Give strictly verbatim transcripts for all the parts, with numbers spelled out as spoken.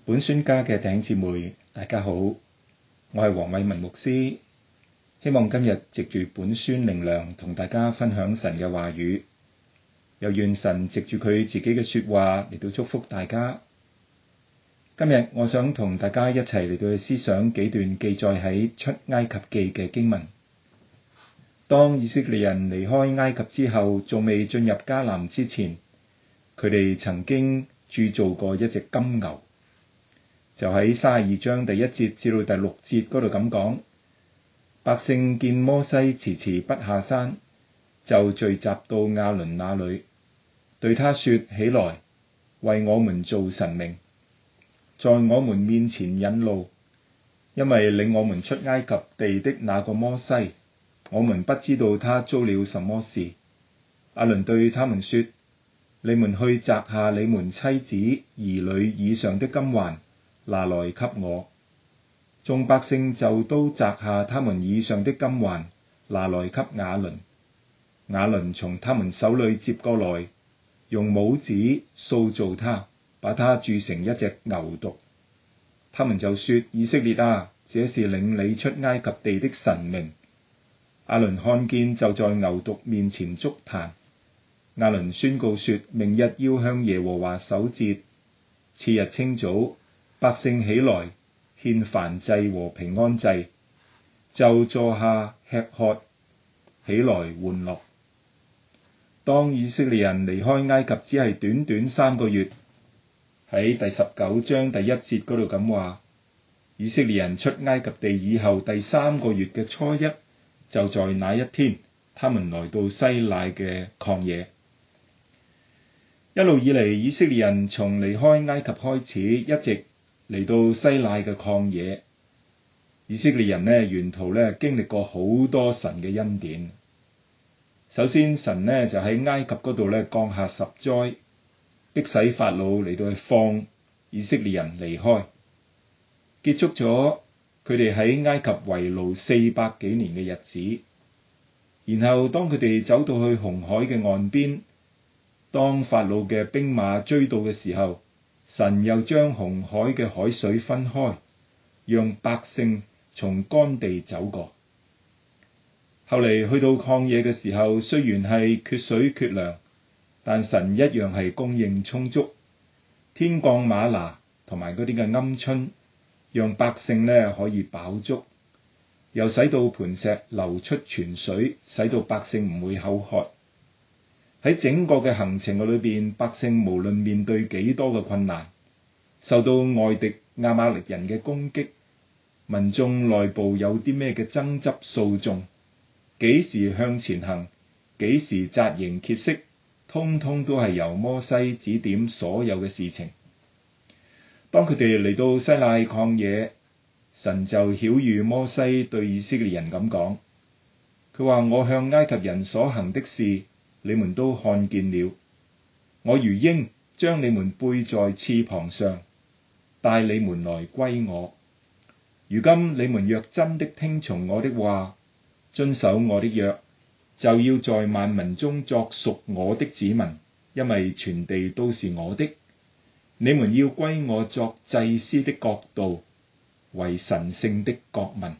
本宣家嘅弟兄姊妹，大家好，我係黃偉文牧師，希望今日藉住本宣靈糧同大家分享神嘅話語，又願神藉住佢自己嘅說話嚟到祝福大家。今日我想同大家一齊嚟到去思想幾段記載喺出埃及記嘅經文。當以色列人離開埃及之後，仲未進入迦南之前，佢哋曾經鑄造過一隻金牛。就喺三十二章第一節至到第六節嗰度咁講，百姓見摩西遲遲不下山，就聚集到亞倫那裏，對他說：起來，為我們做神明，在我們面前引路，因為領我們出埃及地的那個摩西，我們不知道他遭了什麼事。亞倫對他們說：你們去摘下你們妻子兒女以上的金環，拿來給我。眾百姓就都摘下他們以上的金環，拿來給亞倫。亞倫從他們手裏接過來，用帽子塑造他，把他鑄成一隻牛犢。他們就說：以色列啊，這是領你出埃及地的神明。亞倫看見，就在牛犢面前築壇。亞倫宣告說：明日要向耶和華守節。次日清早，百姓起來獻燔祭和平安祭，就坐下吃喝，起來玩樂。當以色列人離開埃及只係短短三個月，喺第十九章第一節嗰度咁話，以色列人出埃及地以後第三個月嘅初一，就在那一天，他們來到西奈嘅曠野。一路以嚟，以色列人從離開埃及開始，一直嚟到西奈嘅曠野。以色列人呢，沿途呢經歷過好多神嘅恩典。首先，神呢就喺埃及嗰度呢降下十災，迫使法老嚟到去放以色列人離開，結束咗佢哋喺埃及為奴四百幾年嘅日子。然後當佢哋走到去紅海嘅岸邊，當法老嘅兵馬追到嘅時候，神又將紅海嘅海水分開，讓百姓從乾地走過。後嚟去到曠野嘅時候，雖然係缺水缺糧，但神一樣係供應充足，天降嗎哪同埋嗰啲嘅鵪鶉，讓百姓呢可以飽足，又使到磐石流出泉水，使到百姓唔會口渴。喺整個嘅行程嘅裏邊，百姓無論面對幾多嘅困難，受到外敵亞瑪力人嘅攻擊，民眾內部有啲咩嘅爭執訴訟，幾時向前行，幾時紮營歇息，通通都係由摩西指點所有嘅事情。當佢哋嚟到西奈曠野，神就曉諭摩西對以色列人咁講，佢話：我向埃及人所行的事，你們都看見了。我如鷹將你們背在翅膀上，帶你們來歸我。如今你們若真的聽從我的話，遵守我的約，就要在萬民中作屬我的子民，因為全地都是我的。你們要歸我作祭司的國度，為神聖的國民。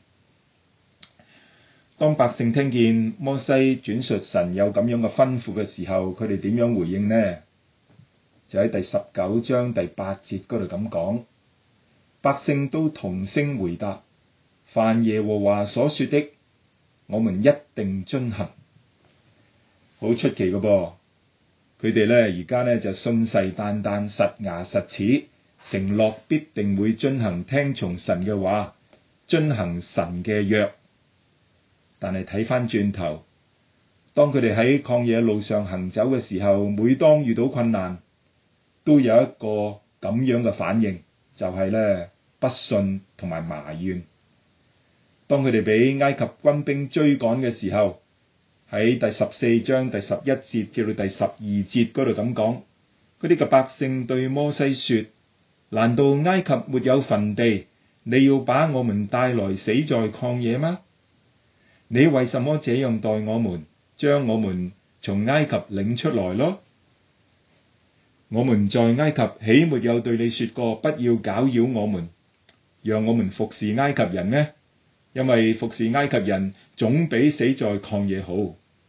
當百姓聽見摩西轉述神有咁樣嘅吩咐嘅時候，佢哋點樣回應呢？就喺第十九章第八節嗰度咁講，百姓都同聲回答：凡耶和華所說的，我們一定遵行。好出奇嘅噃，佢哋呢而家呢就信誓旦旦、實牙實齒，承諾必定會遵行聽從神嘅話，遵行神嘅約。但係睇返轉頭，當佢哋喺曠野路上行走嘅時候，每當遇到困難，都有一個咁樣嘅反應，就係咧不信同埋埋怨。當佢哋俾埃及軍兵追趕嘅時候，喺第十四章第十一節至到第十二節嗰度咁講，嗰啲嘅百姓對摩西說：難道埃及沒有墳地？你要把我們帶來死在曠野嗎？你為什麼這樣待我們，將我們從埃及領出來咯？ 我們在埃及豈沒有對你說過，不要攪擾我們，讓我們服侍埃及人咩？因為服侍埃及人總比死在曠野好。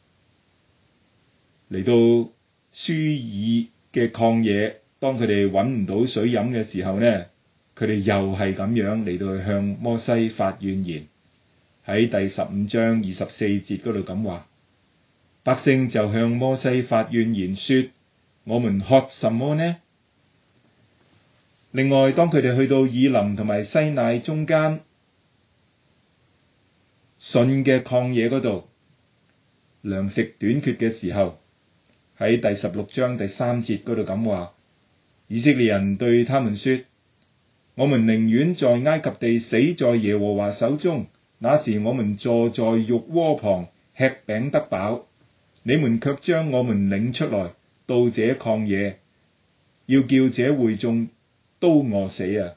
嚟到書珥嘅曠野，當佢哋揾唔到水飲嘅時候呢，佢哋又係咁樣嚟到去向摩西發怨言。喺第十五章二十四節嗰度咁話，百姓就向摩西發怨言說：我們喝什麼呢？另外，當佢哋去到以琳同埋西乃中間汛嘅曠野嗰度，糧食短缺嘅時候，喺第十六章第三節嗰度咁話，以色列人對他們說：我們寧願在埃及地死在耶和華手中，那時我們坐在肉鍋旁吃餅得飽，你們卻將我們領出來到這曠野，要叫這會眾都餓死啊！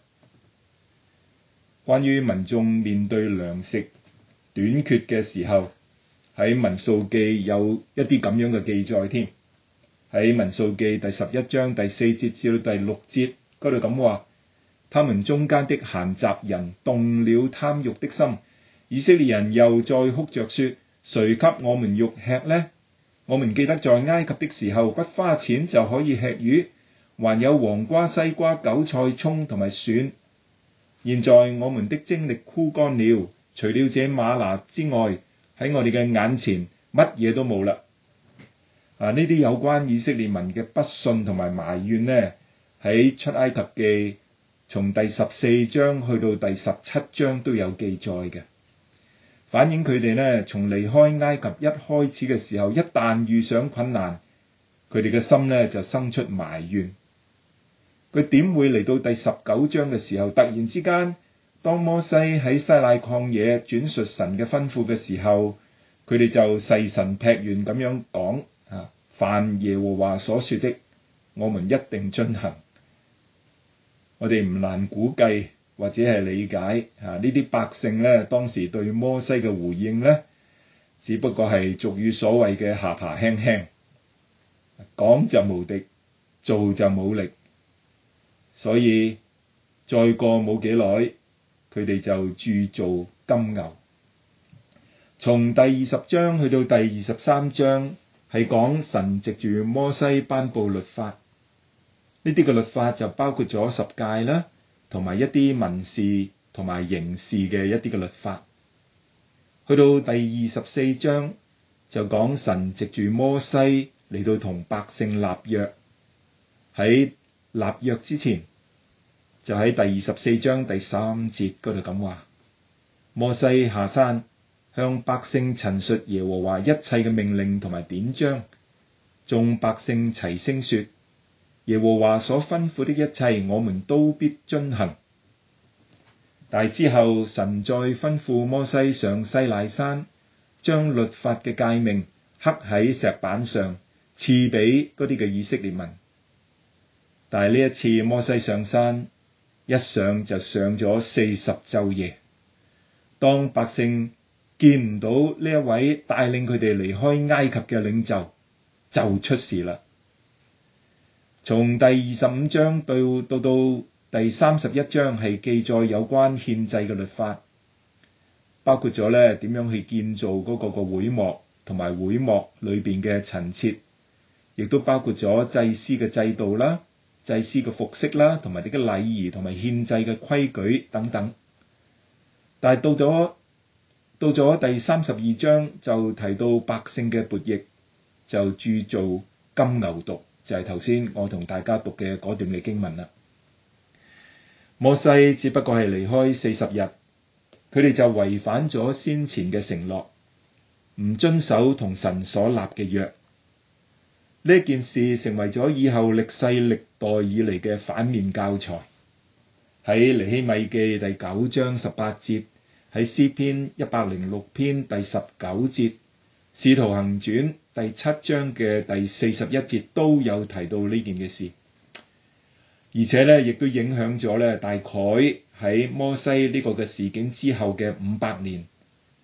關於民眾面對糧食短缺嘅時候，喺民數記有一啲咁樣嘅記載添。喺民數記第十一章第四節至到第六節嗰度咁話，他們中間的閒雜人動了貪欲的心，以色列人又再哭着說：誰給我們肉吃呢？我們記得在埃及的時候，不花錢就可以吃魚，還有黃瓜、西瓜、韭菜、蔥同埋蒜。現在我們的精力枯乾了，除了這嗎哪之外，喺我哋嘅眼前乜嘢都冇啦。啊！呢啲有關以色列民嘅不信同埋埋怨呢，喺出埃及記從第十四章去到第十七章都有記載嘅，反映佢哋呢從離開埃及一開始嘅時候，一旦遇上困難，佢哋嘅心呢就生出埋怨。佢點會嚟到第十九章嘅時候，突然之間，當摩西喺西奈曠野轉述神嘅吩咐嘅時候，佢哋就誓神劈願咁樣講啊，凡耶和華所說的，我們一定遵行。我哋唔難估計或者係理解啊，呢啲百姓咧當時對摩西嘅回應咧，只不過係俗語所謂嘅下巴輕輕，講就無敵，做就冇力。所以再過冇幾耐，佢哋就鑄造金牛。從第二十章去到第二十三章，係講神藉住摩西頒布律法。呢啲嘅律法就包括咗十誡啦，同埋一啲民事同埋刑事嘅一啲嘅律法。去到第二十四章就講神藉住摩西嚟到同百姓立約。喺立約之前，就喺第二十四章第三節嗰度咁話，摩西下山向百姓陳述耶和華一切嘅命令同埋典章，眾百姓齊聲說：耶和華所吩咐的一切，我們都必遵行。但之後，神再吩咐摩西上西乃山，將律法嘅誡命刻喺石板上，賜俾嗰啲嘅以色列民。但係呢一次摩西上山，一上就上咗四十晝夜。當百姓見唔到呢一位帶領佢哋離開埃及嘅領袖，就出事啦。從第二十五章到到到第三十一章係記載有關獻祭嘅律法，包括咗咧點樣去建造嗰個個會幕同埋會幕裏邊嘅陳設，亦都包括咗祭司嘅制度啦、祭司嘅服飾啦，同埋啲嘅禮儀同埋獻祭嘅規矩等等。但係到咗到咗第三十二章就提到百姓嘅悖逆，就鑄造金牛犢，就係頭先我同大家讀嘅嗰段嘅經文啦。摩西只不過係離開四十日，佢哋就違反咗先前嘅承諾，唔遵守同神所立嘅約。呢件事成為咗以後歷世歷代以嚟嘅反面教材。喺尼希米記第九章十八節，喺詩篇一百零六篇第十九節，使徒行傳第七章嘅第四十一節都有提到呢件嘅事。而且咧，亦都影響咗咧，大概喺摩西呢個嘅事件之後嘅五百年，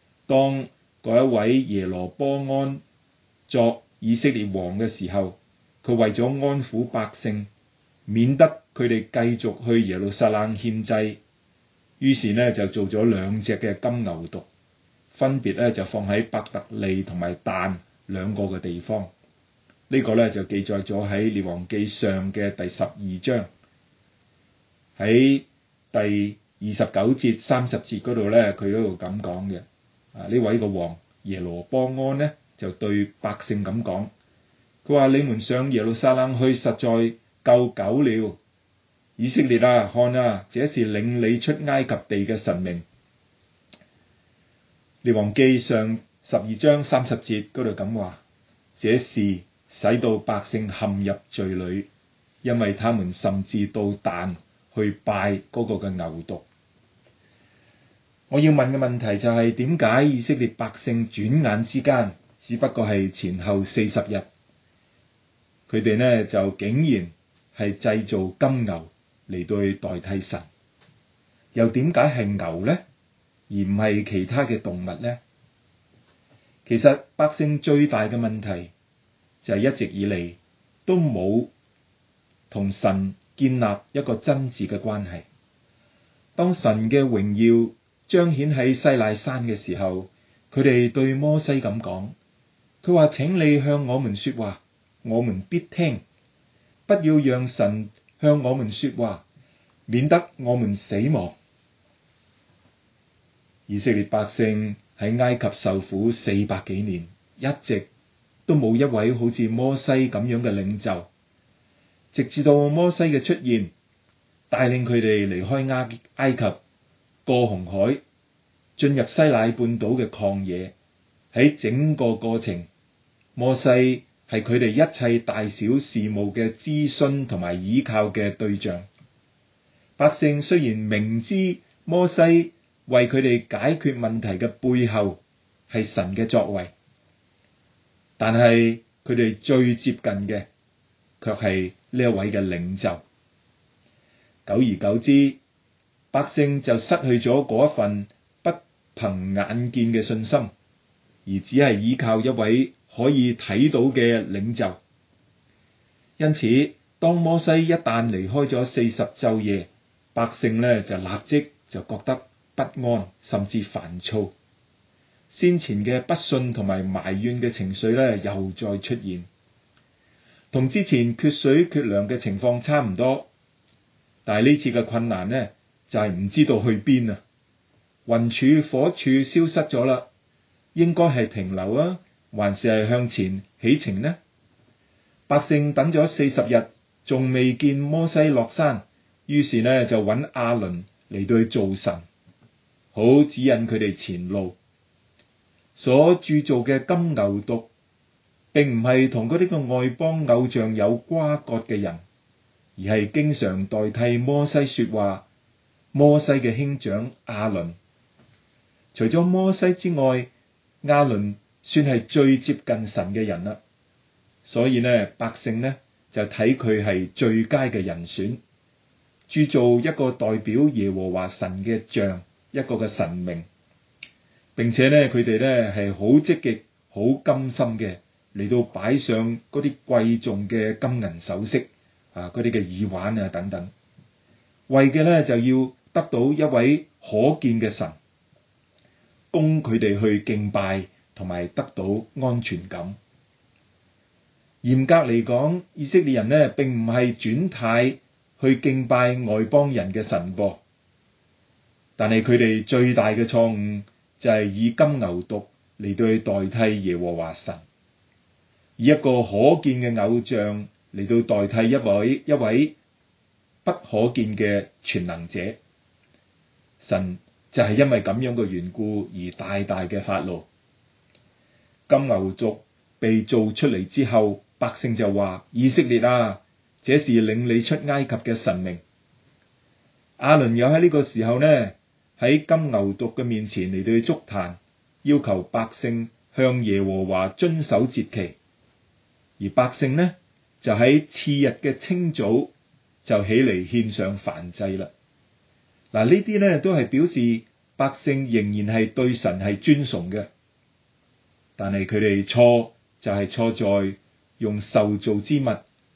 當嗰一位耶羅波安作以色列王嘅時候， 佢為咗安撫百姓，免得佢哋繼續去耶路撒冷獻祭，於是呢就做咗兩隻嘅金牛犢，分別咧就放喺伯特利同埋但兩個嘅地方。呢、這個咧就記載咗喺列王記上嘅第十二章，喺第二十九節、三十節嗰度咧，佢嗰度咁講嘅。啊，呢位個王耶羅波安呢就對百姓咁講，佢話：你們上耶路撒冷去，實在夠久了。以色列啊，看啊，這是領你出埃及地嘅神明。列王記上十二章三十節嗰度咁話：這事使到百姓陷入罪裏，因為他們甚至到但去拜嗰個嘅牛犢。我要問嘅問題就係點解以色列百姓轉眼之間，只不過係前後四十日，佢哋呢就竟然係製造金牛嚟到去代替神？又點解係牛呢，而唔係其他嘅動物呢？其實百姓最大嘅問題就係一直以嚟都冇同神建立一個真摯嘅關係。當神嘅榮耀彰顯喺西乃山嘅時候，佢哋對摩西咁講，佢話：請你向我們說話，我們必聽，不要讓神向我們說話，免得我們死亡。以色列百姓喺埃及受苦四百幾年，一直都冇一位好似摩西咁樣嘅領袖，直至到摩西嘅出現，帶領佢哋離開埃埃及，過紅海，進入西乃半島嘅曠野。喺整個過程，摩西係佢哋一切大小事務嘅諮詢同埋倚靠嘅對象。百姓雖然明知摩西為佢哋解決問題嘅背後係神嘅作為，但係佢哋最接近嘅卻係呢一位嘅領袖。久而久之，百姓就失去咗嗰一份不憑眼見嘅信心，而只係依靠一位可以睇到嘅領袖。因此，當摩西一旦離開咗四十晝夜，百姓呢就立即就覺得不安，甚至煩躁。先前嘅不信同埋埋怨嘅情緒呢又再出現，同之前缺水缺糧嘅情況差唔多。但係呢次嘅困難呢，就係唔知道去邊啊！雲柱火柱消失咗啦，應該係停留啊，還是係向前起程呢？百姓等咗四十日，仲未見摩西落山，於是呢就揾亞倫嚟到去做神，好指引佢哋前路。所鑄造嘅金牛犢，並唔係同嗰啲個外邦偶像有瓜葛嘅人，而係經常代替摩西說話，摩西嘅兄長亞倫。除咗摩西之外，亞倫算係最接近神嘅人啦。所以呢，百姓呢就睇佢係最佳嘅人選，鑄造一個代表耶和華神嘅像，一個嘅神明。並且呢，佢哋呢係好積極、好甘心嘅嚟到擺上嗰啲貴重嘅金銀首飾啊，嗰啲嘅耳環啊等等，為嘅呢就要得到一位可見嘅神，供佢哋去敬拜同埋得到安全感。嚴格嚟講，以色列人呢並唔係轉態去敬拜外邦人嘅神噃，但係佢哋最大嘅錯誤就係以金牛犢嚟到去代替耶和華神，以一個可見嘅偶像嚟到代替一位一位不可見嘅全能者。神就係因為咁樣嘅緣故而大大嘅發怒。金牛犢被做出嚟之後，百姓就話：以色列啊，這是領你出埃及嘅神明。亞倫又喺呢個時候呢，喺金牛犢嘅面前嚟到去築壇，要求百姓向耶和華遵守節期。而百姓呢，就喺次日嘅清早就起嚟獻上燔祭啦。嗱，呢啲呢都係表示百姓仍然係對神係尊崇嘅，但係佢哋錯就係錯在用受造之物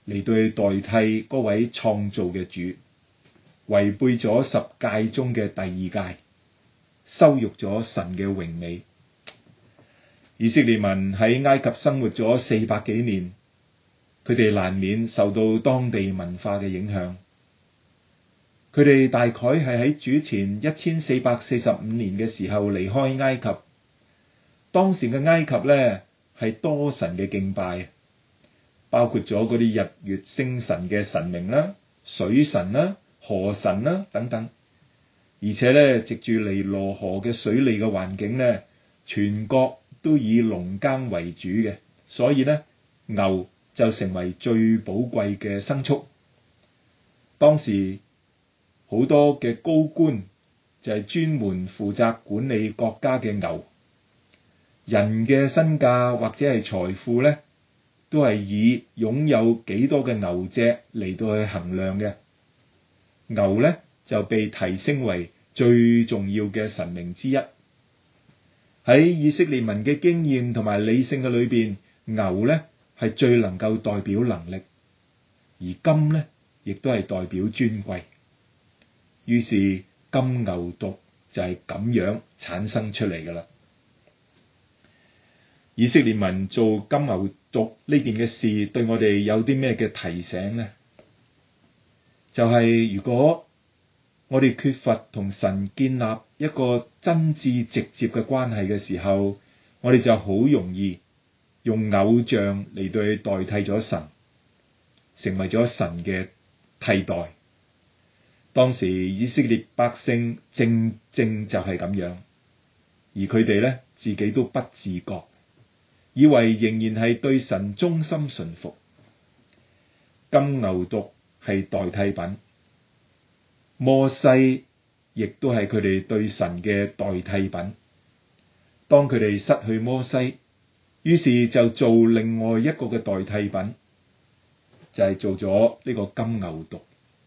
嚟到去代替嗰位創造嘅主，違背咗十誡中嘅第二誡，羞辱咗神嘅榮美。以色列民喺埃及生活咗四百幾年，佢哋難免受到當地文化嘅影響。佢哋大概係喺主前一千四百四十五年嘅時候離開埃及。當時嘅埃及咧係多神嘅敬拜，包括咗嗰啲日月星辰嘅神明啦、水神啦、河神啦等等。而且咧，藉住尼羅河嘅水利嘅環境咧，全國都以農耕為主嘅，所以咧牛就成為最寶貴嘅牲畜。當時好多嘅高官就係專門負責管理國家嘅牛。人嘅身價或者係財富咧，都係以擁有幾多嘅牛隻嚟到去衡量嘅。牛咧就被提升為最重要嘅神明之一。喺以色列民嘅經驗同埋理性嘅裏邊，牛咧係最能夠代表能力，而金咧亦都係代表尊貴。於是金牛犢就係咁樣產生出嚟㗎啦。以色列民做金牛犢呢件嘅事，對我哋有啲咩嘅提醒呢？就係、是、如果我哋缺乏同神建立一個真摯直接嘅關係嘅時候，我哋就好容易用偶像嚟到去代替咗神，成為咗神嘅替代。當時以色列百姓正正就係咁樣，而佢哋咧自己都不自覺，以為仍然係對神忠心順服。金牛犢係代替品，摩西亦都係佢哋對神嘅代替品。當佢哋失去摩西，於是就做另外一個嘅代替品，就係、是、做咗呢個金牛犢。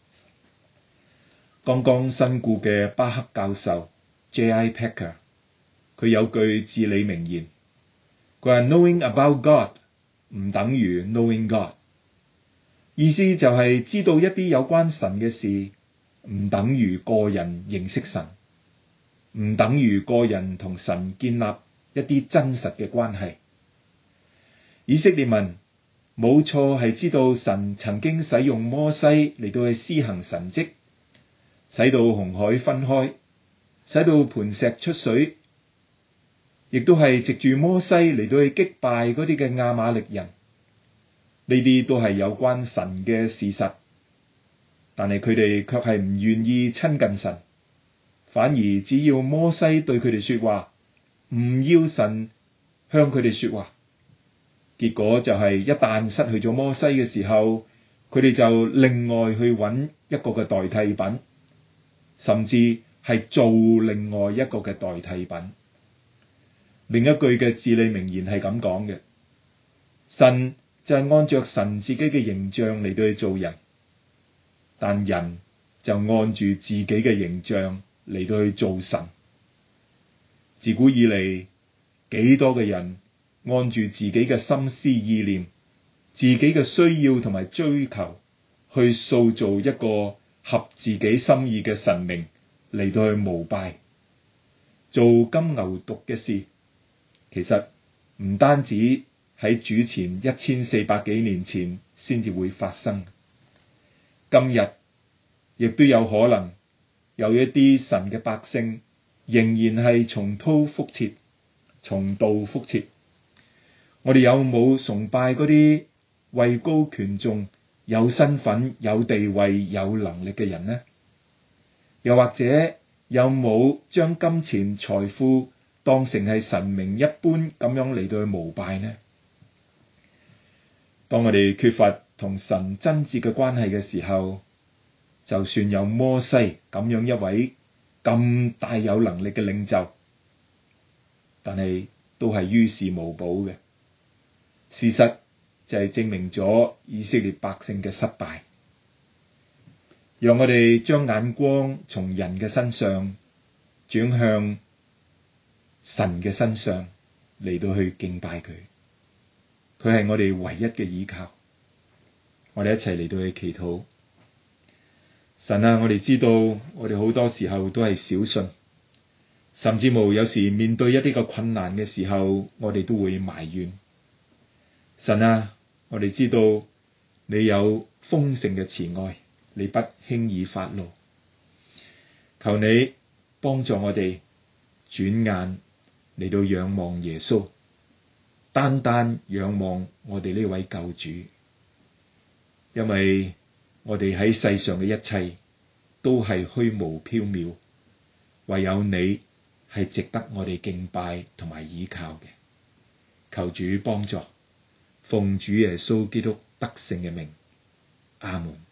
剛剛身故嘅巴克教授 J I Packer， 佢有句至理名言，佢話 Knowing about God 唔等於 knowing God， 意思就係知道一啲有關神嘅事，唔等於個人認識神，唔等於個人同神建立一啲真實嘅關係。以色列民冇錯係知道神曾經使用摩西嚟到去施行神蹟，使到紅海分開，使到磐石出水，亦都係藉住摩西嚟到去擊敗嗰啲嘅亞瑪力人。呢啲都係有關神嘅事實，但係佢哋卻係唔願意親近神，反而只要摩西對佢哋說話，唔要神向佢哋說話。結果就係一旦失去咗摩西嘅時候，佢哋就另外去揾一個嘅代替品，甚至係做另外一個嘅代替品。另一句嘅至理名言係咁講嘅，神就係按着神自己嘅形象嚟到去做人，但人就按住自己嘅形象嚟到去做神。自古以嚟，幾多嘅人按住自己嘅心思意念、自己嘅需要同埋追求，去塑造一個合自己心意嘅神明嚟到去膜拜，做金牛犢嘅事。其實唔單止喺主前一千四百幾年前先至會發生，今日亦都有可能有一啲神嘅百姓仍然係重蹈覆轍、重蹈覆轍。我哋有冇崇拜嗰啲位高權重、有身份、有地位、有能力嘅人呢？又或者有冇將金錢財富當成係神明一般咁樣嚟到去膜拜呢？當我哋缺乏同神真摯嘅關係嘅時候，就算有摩西咁樣一位咁大有能力嘅領袖，但係都係於事無補嘅。事實就係證明咗以色列百姓嘅失敗。讓我哋將眼光從人嘅身上轉向神嘅身上嚟到去敬拜佢，佢係我哋唯一嘅依靠。 我哋一齊嚟到去祈禱。神啊，我哋知道我哋好多時候都係小信，甚至乎有時面對一啲嘅困難嘅時候，我哋都會埋怨。神啊，我哋知道你有豐盛嘅慈愛，你不輕易發怒。求你幫助我哋轉眼嚟到仰望耶穌，單單仰望我哋呢位救主，因為我哋喺世上嘅一切都係虛無縹緲，唯有你係值得我哋敬拜同埋倚靠嘅。求主幫助，奉主耶穌基督得勝嘅名，阿門。